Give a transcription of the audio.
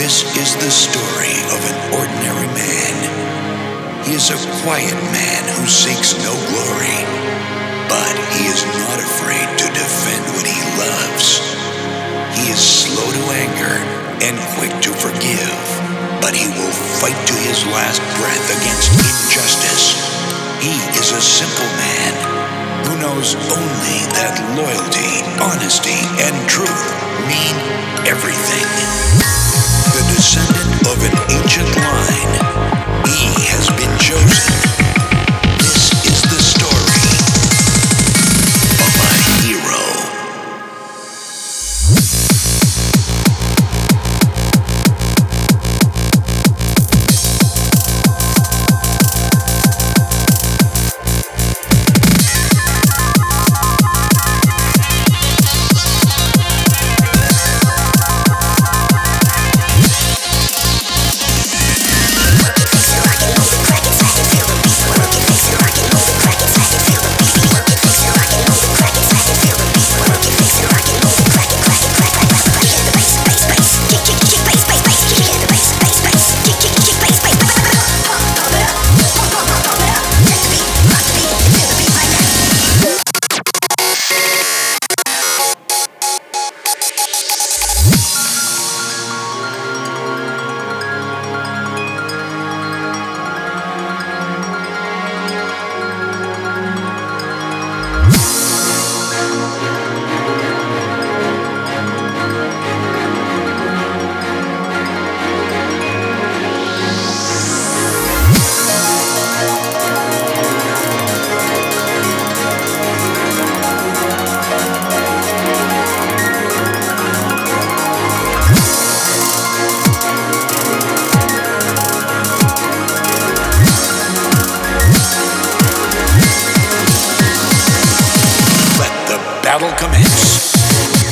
This is the story of an ordinary man. He is a quiet man who seeks no glory, but he is not afraid to defend what he loves. He is slow to anger and quick to forgive, but he will fight to his last breath against injustice. He is a simple man who knows only that loyalty, honesty, and truth mean everything. The descendant of an ancient line, he has been chosen. This is the story of a hero. Battle commence.